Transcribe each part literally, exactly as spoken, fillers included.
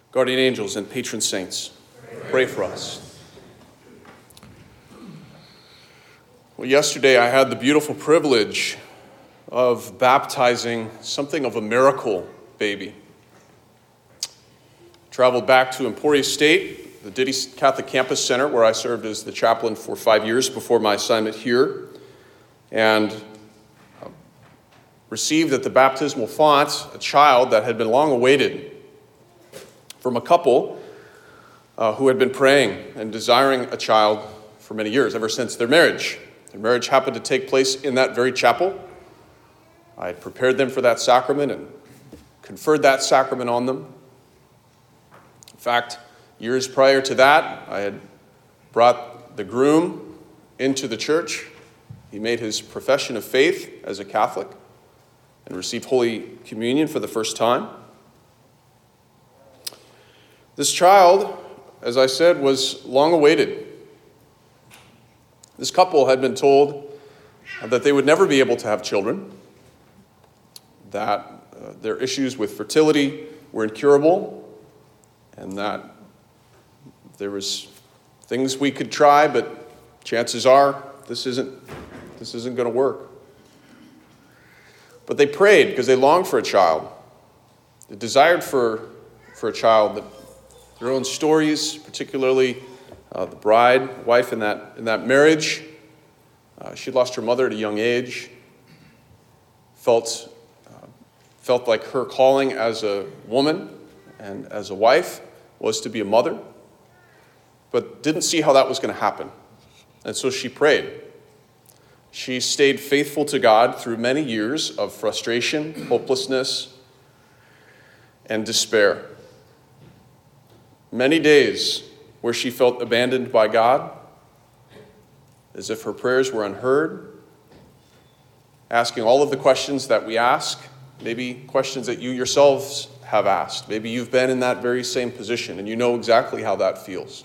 Guardian angels and patron saints, pray for us. Well, yesterday I had the beautiful privilege of baptizing something of a miracle baby. Traveled back to Emporia State, the Diddy Catholic Campus Center, where I served as the chaplain for five years before my assignment here, and received at the baptismal font a child that had been long awaited from a couple uh, who had been praying and desiring a child for many years, ever since their marriage. Their marriage happened to take place in that very chapel. I had prepared them for that sacrament and conferred that sacrament on them. In fact, years prior to that, I had brought the groom into the church. He made his profession of faith as a Catholic and received Holy Communion for the first time. This child, as I said, was long awaited. This couple had been told that they would never be able to have children, that uh, their issues with fertility were incurable, and that there was things we could try, but chances are this isn't, this isn't going to work. But they prayed because they longed for a child. They desired for, for a child. That their own stories, particularly uh, the bride, wife in that in that marriage, uh, she lost her mother at a young age. Felt uh, felt like her calling as a woman and as a wife was to be a mother, but didn't see how that was going to happen, and so she prayed. She stayed faithful to God through many years of frustration, hopelessness, and despair. Many days where she felt abandoned by God, as if her prayers were unheard, asking all of the questions that we ask, maybe questions that you yourselves have asked. Maybe you've been in that very same position and you know exactly how that feels.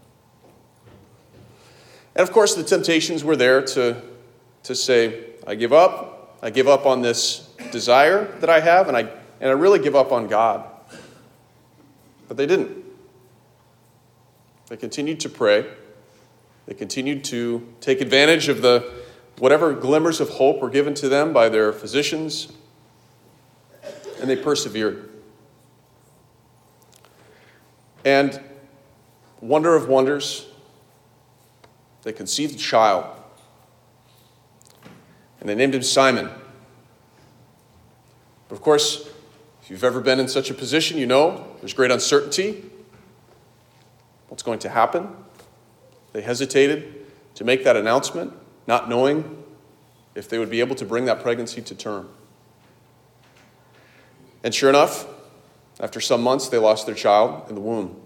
And of course, the temptations were there to, to say, I give up. I give up on this desire that I have, and I, and I really give up on God. But they didn't. They continued to pray. They continued to take advantage of the whatever glimmers of hope were given to them by their physicians, and they persevered. And wonder of wonders, they conceived a child, and they named him Simon. But of course, if you've ever been in such a position, you know there's great uncertainty. What's going to happen? They hesitated to make that announcement, not knowing if they would be able to bring that pregnancy to term. And sure enough, after some months, they lost their child in the womb.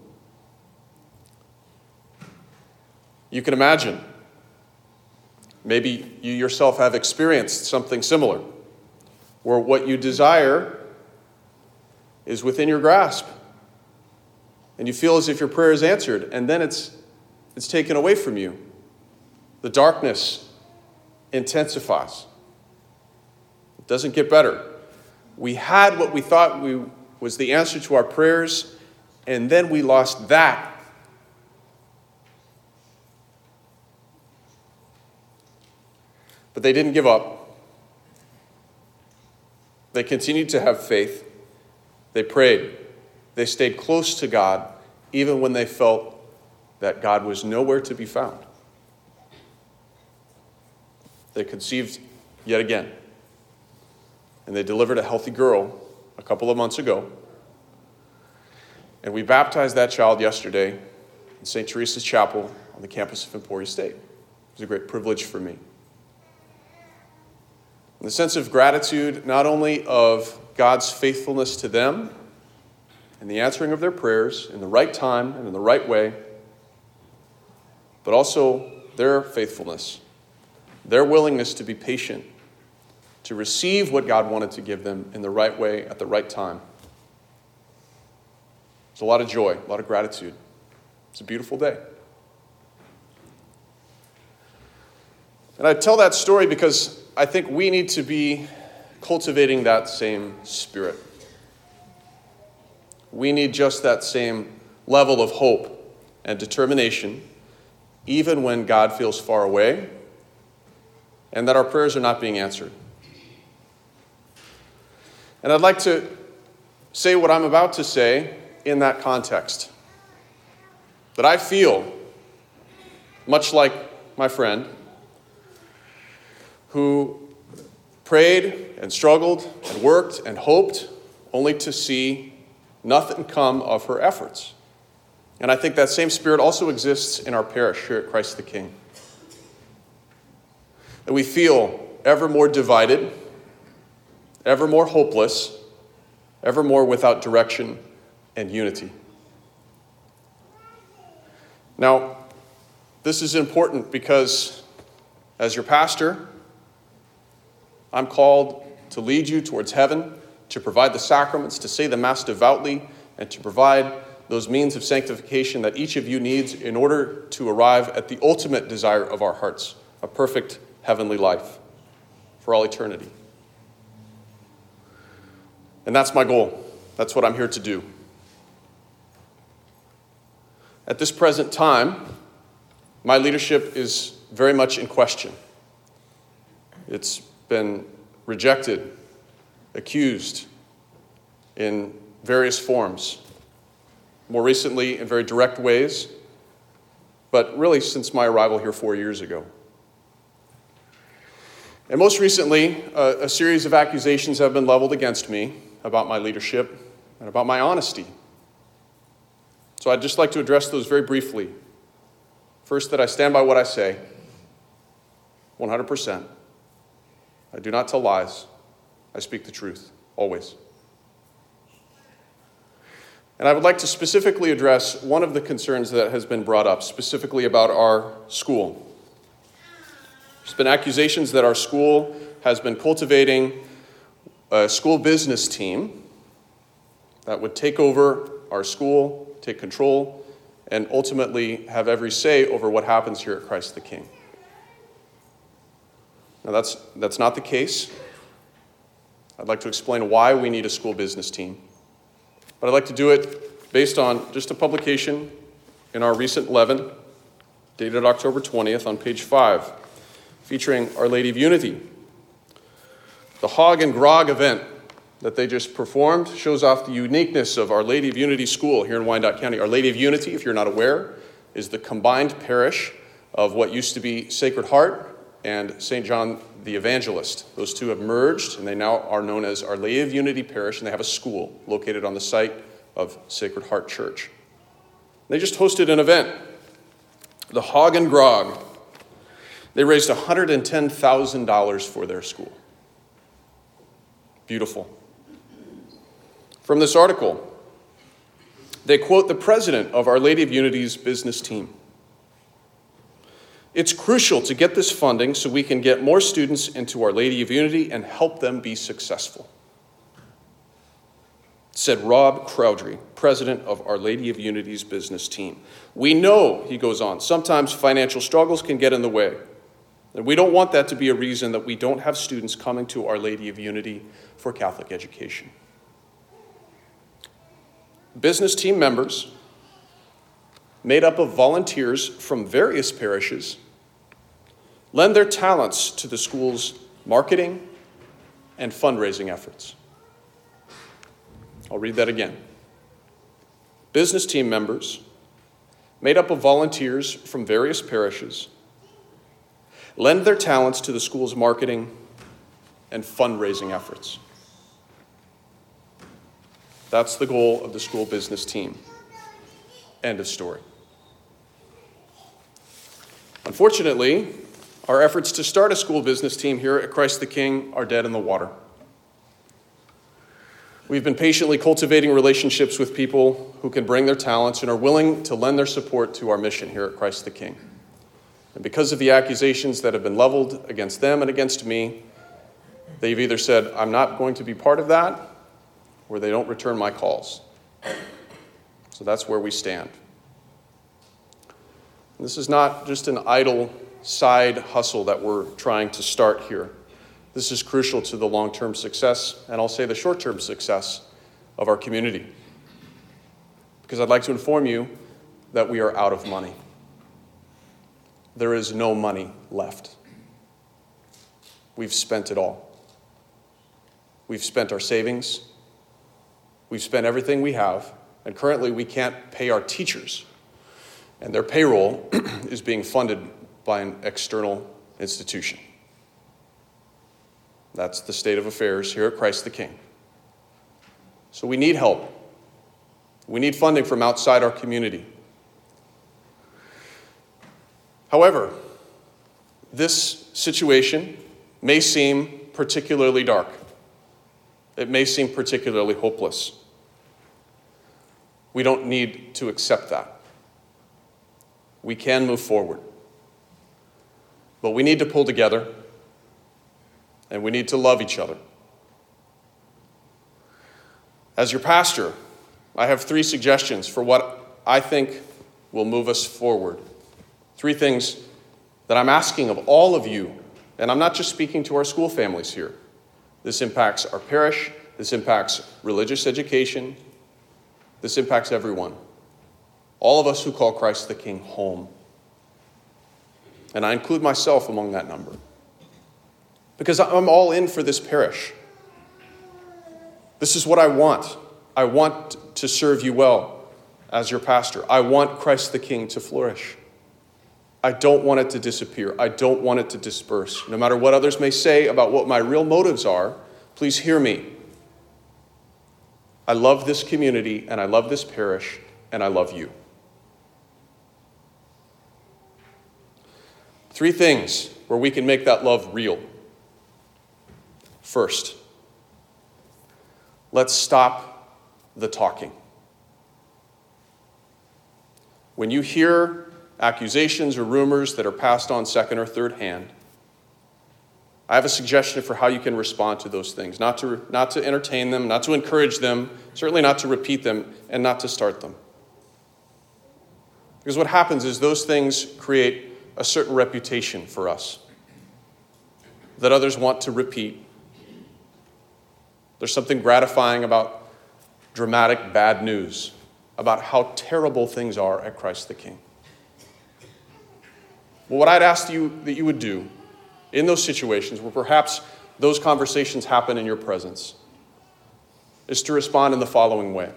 You can imagine, maybe you yourself have experienced something similar, where what you desire is within your grasp. And you feel as if your prayer is answered, and then it's it's taken away from you. The darkness intensifies. It doesn't get better. We had what we thought we was the answer to our prayers, and then we lost that. But they didn't give up. They continued to have faith. They prayed. They stayed close to God, even when they felt that God was nowhere to be found. They conceived yet again. And they delivered a healthy girl a couple of months ago. And we baptized that child yesterday in Saint Teresa's Chapel on the campus of Emporia State. It was a great privilege for me. And the sense of gratitude, not only of God's faithfulness to them, and the answering of their prayers in the right time and in the right way, but also their faithfulness, their willingness to be patient, to receive what God wanted to give them in the right way at the right time. There's a lot of joy, a lot of gratitude. It's a beautiful day. And I tell that story because I think we need to be cultivating that same spirit. we need just that same level of hope and determination, even when God feels far away and that our prayers are not being answered. And I'd like to say what I'm about to say in that context. That I feel, much like my friend, who prayed and struggled and worked and hoped only to see nothing come of her efforts. And I think that same spirit also exists in our parish here at Christ the King. That we feel ever more divided, ever more hopeless, ever more without direction and unity. Now, this is important because as your pastor, I'm called to lead you towards heaven, to provide the sacraments, to say the Mass devoutly, and to provide those means of sanctification that each of you needs in order to arrive at the ultimate desire of our hearts, a perfect heavenly life for all eternity. And that's my goal. That's what I'm here to do. At this present time, my leadership is very much in question. It's been rejected, accused in various forms, more recently in very direct ways, but really since my arrival here four years ago. And most recently, a, a series of accusations have been leveled against me about my leadership and about my honesty. So I'd just like to address those very briefly. First, that I stand by what I say, one hundred percent. I do not tell lies. I speak the truth, always. And I would like to specifically address one of the concerns that has been brought up, specifically about our school. There's been accusations that our school has been cultivating a school business team that would take over our school, take control, and ultimately have every say over what happens here at Christ the King. Now, that's, that's not the case. I'd like to explain why we need a school business team. But I'd like to do it based on just a publication in our recent Levin, dated October twentieth, on page five, featuring Our Lady of Unity. The Hog and Grog event that they just performed shows off the uniqueness of Our Lady of Unity School here in Wyandotte County. Our Lady of Unity, if you're not aware, is the combined parish of what used to be Sacred Heart and Saint John the Evangelist. Those two have merged, and they now are known as Our Lady of Unity Parish, and they have a school located on the site of Sacred Heart Church. They just hosted an event, the Hog and Grog. They raised one hundred ten thousand dollars for their school. Beautiful. From this article, they quote the president of Our Lady of Unity's business team. It's crucial to get this funding so we can get more students into Our Lady of Unity and help them be successful, said Rob Crowdry, president of Our Lady of Unity's business team. We know, he goes on, sometimes financial struggles can get in the way. And we don't want that to be a reason that we don't have students coming to Our Lady of Unity for Catholic education. Business team members, made up of volunteers from various parishes, lend their talents to the school's marketing and fundraising efforts. I'll read that again. Business team members, made up of volunteers from various parishes, lend their talents to the school's marketing and fundraising efforts. That's the goal of the school business team. End of story. Unfortunately, our efforts to start a school business team here at Christ the King are dead in the water. We've been patiently cultivating relationships with people who can bring their talents and are willing to lend their support to our mission here at Christ the King. And because of the accusations that have been leveled against them and against me, they've either said, I'm not going to be part of that, or they don't return my calls. So that's where we stand. This is not just an idle side hustle that we're trying to start here. This is crucial to the long-term success, and I'll say the short-term success of our community. because I'd like to inform you that we are out of money. There is no money left. We've spent it all. We've spent our savings. We've spent everything we have. And currently we can't pay our teachers. And their payroll is being funded by an external institution. That's the state of affairs here at Christ the King. So we need help. We need funding from outside our community. However, this situation may seem particularly dark. It may seem particularly hopeless. We don't need to accept that. We can move forward. But we need to pull together, and we need to love each other. As your pastor, I have three suggestions for what I think will move us forward. Three things that I'm asking of all of you, and I'm not just speaking to our school families here. This impacts our parish, this impacts religious education, this impacts everyone. All of us who call Christ the King home. And I include myself among that number. Because I'm all in for this parish. This is what I want. I want to serve you well as your pastor. I want Christ the King to flourish. I don't want it to disappear. I don't want it to disperse. No matter what others may say about what my real motives are, please hear me. I love this community, and I love this parish, and I love you. Three things where we can make that love real. First, let's stop the talking. When you hear accusations or rumors that are passed on second or third hand, I have a suggestion for how you can respond to those things. Not to, not to entertain them, not to encourage them, certainly not to repeat them, and not to start them. Because what happens is those things create a certain reputation for us that others want to repeat. There's something gratifying about dramatic bad news, about how terrible things are at Christ the King. Well, what I'd ask you that you would do in those situations where perhaps those conversations happen in your presence is to respond in the following way.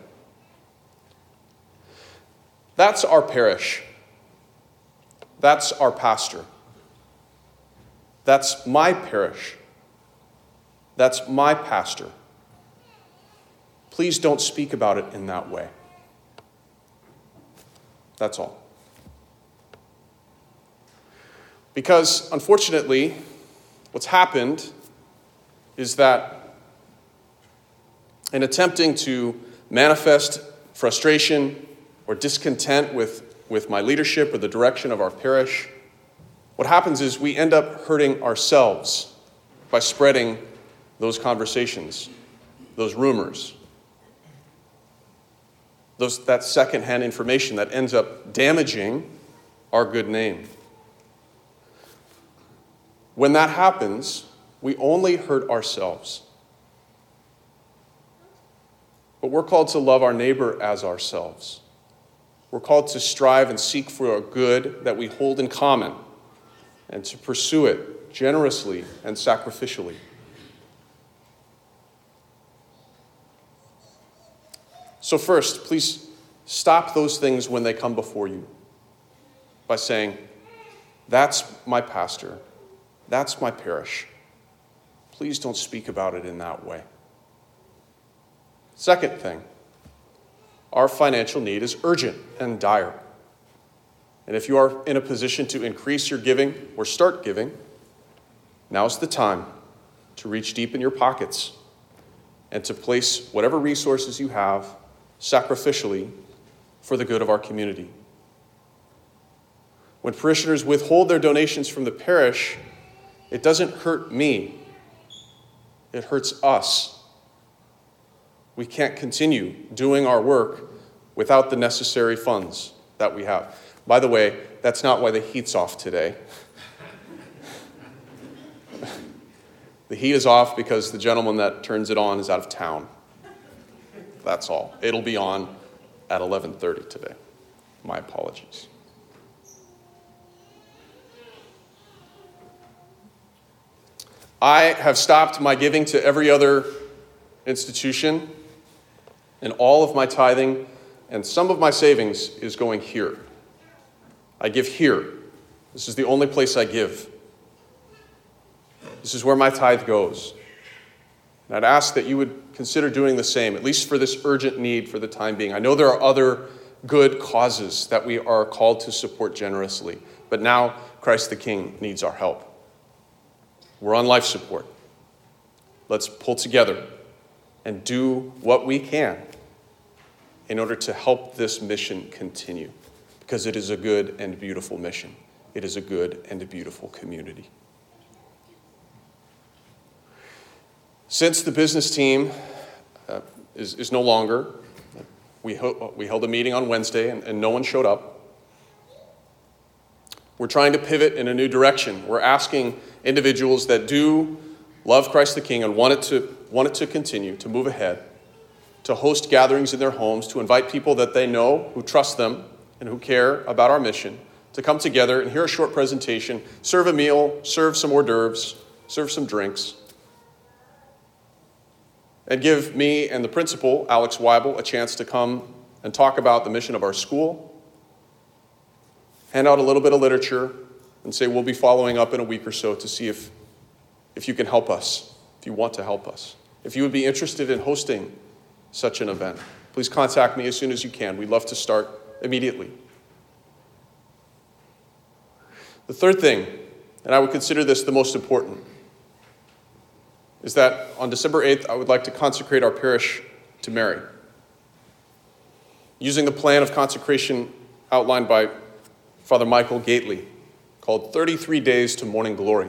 That's our parish. That's our pastor. That's my parish. That's my pastor. Please don't speak about it in that way. That's all. Because, unfortunately, what's happened is that in attempting to manifest frustration or discontent with, with my leadership or the direction of our parish, what happens is we end up hurting ourselves by spreading those conversations, those rumors, those, that secondhand information that ends up damaging our good name. When that happens, we only hurt ourselves. But we're called to love our neighbor as ourselves. We're called to strive and seek for a good that we hold in common and to pursue it generously and sacrificially. So first, please stop those things when they come before you by saying, that's my pastor. That's my parish. Please don't speak about it in that way. Second thing, our financial need is urgent and dire. And if you are in a position to increase your giving or start giving, now's the time to reach deep in your pockets and to place whatever resources you have sacrificially for the good of our community. When parishioners withhold their donations from the parish, it doesn't hurt me. It hurts us. We can't continue doing our work without the necessary funds that we have. By the way, that's not why the heat's off today. The heat is off because the gentleman that turns it on is out of town. That's all. It'll be on at eleven thirty today. My apologies. I have stopped my giving to every other institution, and all of my tithing and some of my savings is going here. I give here. This is the only place I give. This is where my tithe goes. And I'd ask that you would consider doing the same, at least for this urgent need for the time being. I know there are other good causes that we are called to support generously, but now Christ the King needs our help. We're on life support. Let's pull together and do what we can in order to help this mission continue, because it is a good and beautiful mission. It is a good and a beautiful community. Since the business team uh, is, is no longer, we, ho- we held a meeting on Wednesday and, and no one showed up. We're trying to pivot in a new direction. We're asking individuals that do love Christ the King and want it to, want it to continue, to move ahead, to host gatherings in their homes, to invite people that they know, who trust them, and who care about our mission, to come together and hear a short presentation, serve a meal, serve some hors d'oeuvres, serve some drinks, and give me and the principal, Alex Weibel, a chance to come and talk about the mission of our school, hand out a little bit of literature, and say we'll be following up in a week or so to see if, if you can help us, if you want to help us. If you would be interested in hosting such an event, please contact me as soon as you can. We'd love to start immediately. The third thing, and I would consider this the most important, is that on December eighth, I would like to consecrate our parish to Mary, using the plan of consecration outlined by Father Michael Gately, called thirty-three days to Morning Glory.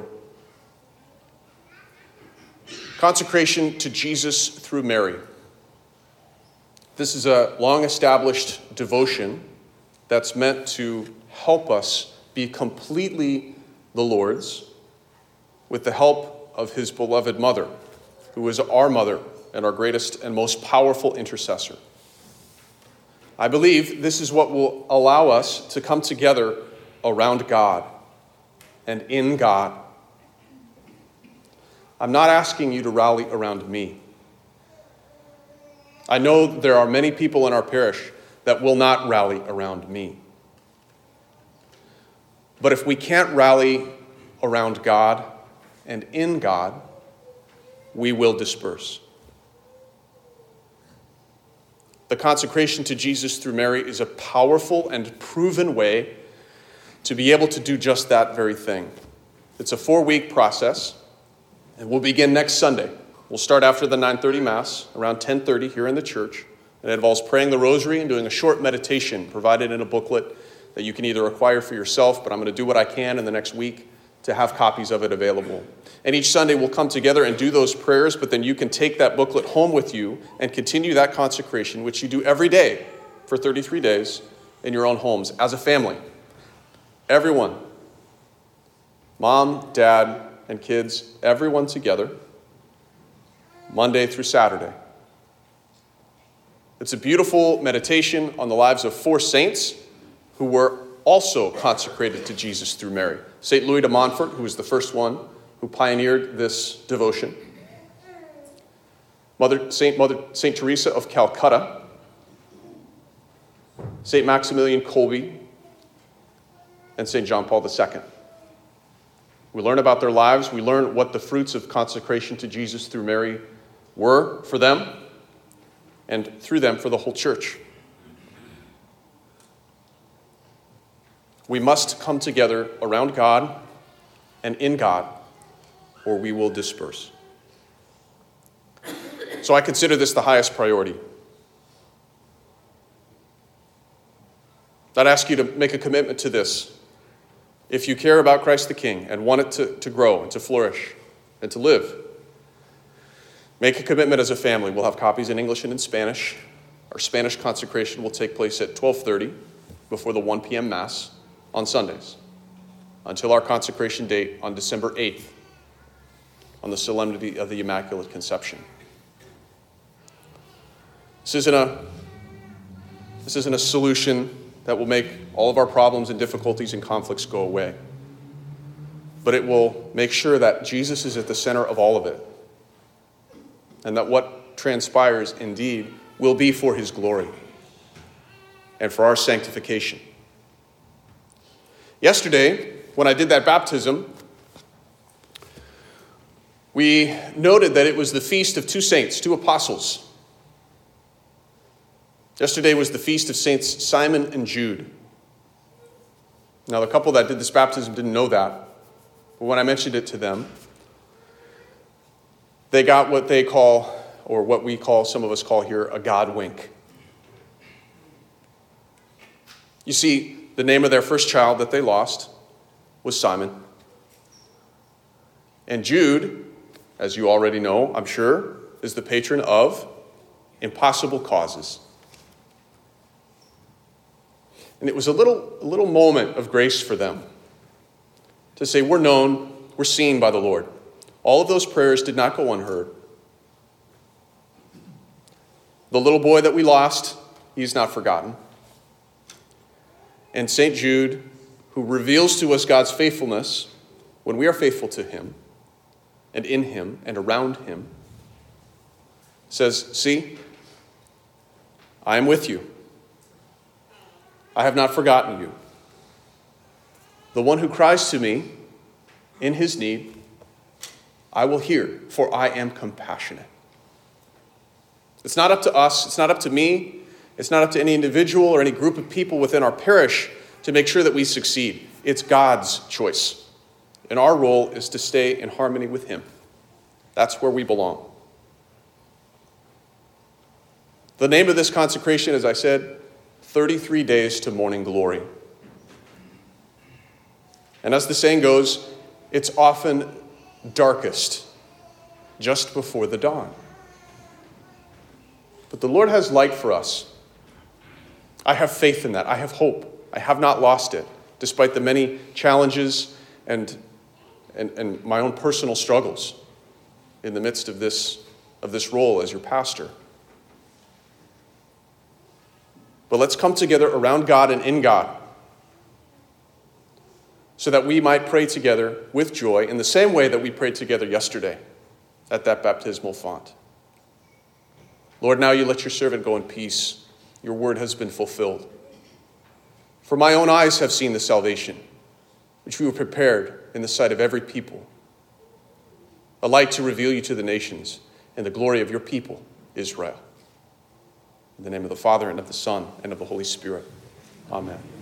Consecration to Jesus through Mary. This is a long-established devotion that's meant to help us be completely the Lord's with the help of his beloved mother, who is our mother and our greatest and most powerful intercessor. I believe this is what will allow us to come together around God and in God. I'm not asking you to rally around me. I know there are many people in our parish that will not rally around me. But if we can't rally around God and in God, we will disperse. The consecration to Jesus through Mary is a powerful and proven way to be able to do just that very thing. It's a four-week process, and we'll begin next Sunday. We'll start after the nine thirty Mass, around ten thirty here in the church, and it involves praying the rosary and doing a short meditation provided in a booklet that you can either acquire for yourself, but I'm going to do what I can in the next week to have copies of it available. And each Sunday we'll come together and do those prayers, but then you can take that booklet home with you and continue that consecration, which you do every day for thirty-three days in your own homes as a family. Everyone, mom, dad, and kids, everyone together, Monday through Saturday. It's a beautiful meditation on the lives of four saints who were also consecrated to Jesus through Mary. Saint Louis de Montfort, who was the first one who pioneered this devotion. Mother, Saint, Mother, Saint Teresa of Calcutta. Saint Maximilian Kolbe. And Saint John Paul the Second. We learn about their lives. We learn what the fruits of consecration to Jesus through Mary were for them, and through them for the whole church. We must come together around God and in God, or we will disperse. So I consider this the highest priority. I'd ask you to make a commitment to this. If you care about Christ the King and want it to, to grow and to flourish and to live, make a commitment as a family. We'll have copies in English and in Spanish. Our Spanish consecration will take place at twelve thirty before the one p.m. Mass on Sundays until our consecration date on December eighth on the Solemnity of the Immaculate Conception. This isn't a This isn't a solution that will make all of our problems and difficulties and conflicts go away. But it will make sure that Jesus is at the center of all of it. And that what transpires indeed will be for his glory and for our sanctification. Yesterday, when I did that baptism, we noted that it was the feast of two saints, two apostles. Yesterday was the feast of Saints Simon and Jude. Now, the couple that did this baptism didn't know that, but when I mentioned it to them, they got what they call, or what we call, some of us call here, a God wink. You see, the name of their first child that they lost was Simon. And Jude, as you already know, I'm sure, is the patron of impossible causes. And it was a little, a little moment of grace for them to say, we're known, we're seen by the Lord. All of those prayers did not go unheard. The little boy that we lost, he's not forgotten. And Saint Jude, who reveals to us God's faithfulness when we are faithful to him, and in him and around him, says, see, I am with you. I have not forgotten you. The one who cries to me in his need, I will hear, for I am compassionate. It's not up to us, it's not up to me, it's not up to any individual or any group of people within our parish to make sure that we succeed. It's God's choice. And our role is to stay in harmony with him. That's where we belong. The name of this consecration, as I said, thirty-three days to morning glory. And as the saying goes, it's often darkest just before the dawn. But the Lord has light for us. I have faith in that. I have hope. I have not lost it, despite the many challenges and, and, and my own personal struggles in the midst of this, of this role as your pastor. But let's come together around God and in God so that we might pray together with joy in the same way that we prayed together yesterday at that baptismal font. Lord, now you let your servant go in peace. Your word has been fulfilled. For my own eyes have seen the salvation, which you have prepared in the sight of every people, a light to reveal you to the nations and the glory of your people, Israel. In the name of the Father, and of the Son, and of the Holy Spirit. Amen.